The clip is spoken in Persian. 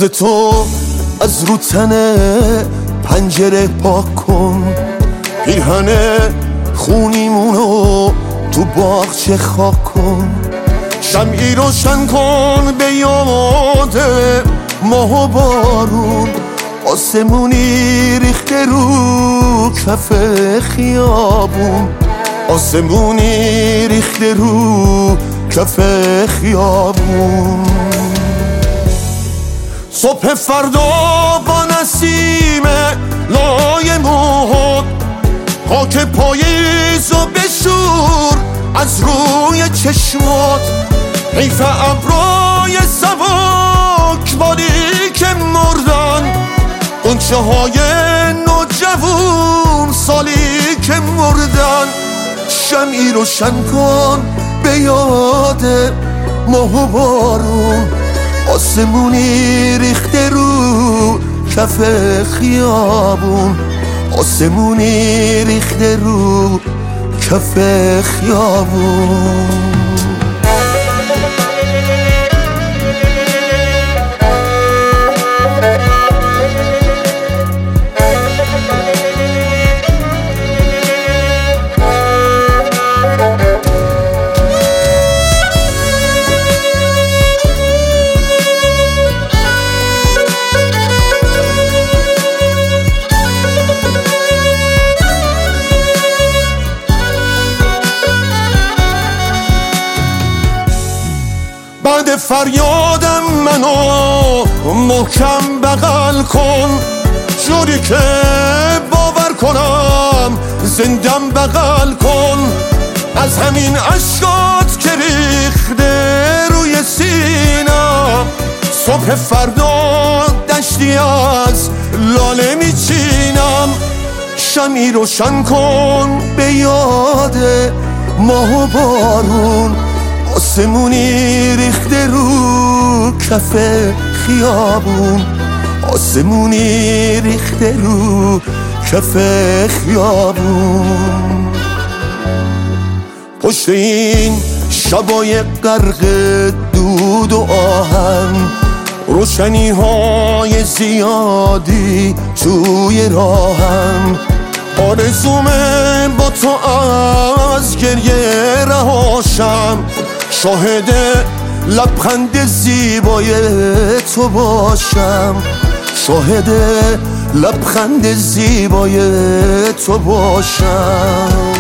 ناز تو از رو تن پنجره پاک کن، پیرهن خونیمونو تو باغچه خاک کن، شمعی روشن کن به یاد ماه و بارون، آسمونی ریخته رو کف خیابون، آسمونی ریخته رو کف خیابون. صبح فردا با نسیم لای موهات خاک پاییزو بشور از روی چشمات، حیف ابرای سبکباری که مردن، غنچه های نوجوون سالی که مردن، شمعی روشن کن به یاد ماه و بارون، آسمونی ریخته رو کف خیابون، آسمونی ریخته رو کف خیابون. بعد فریادم منو محکم بغل کن، جوری که باور کنم زندم بغل کن، از همین عشقات که ریخته روی سینم، صبح فردا دشتی از لاله میچینم، شمعی روشن کن به یاد ماه و بارون، آسمونی ریخته رو کف خیابون، آسمونی ریخته رو کف خیابون. پشت این شبای غرق دود و آهن، روشنی های زیادی توی راهم، آرزومه با تو از گریه رهاشم، شاهد لبخند زیبای تو باشم، شاهد لبخند زیبای تو باشم.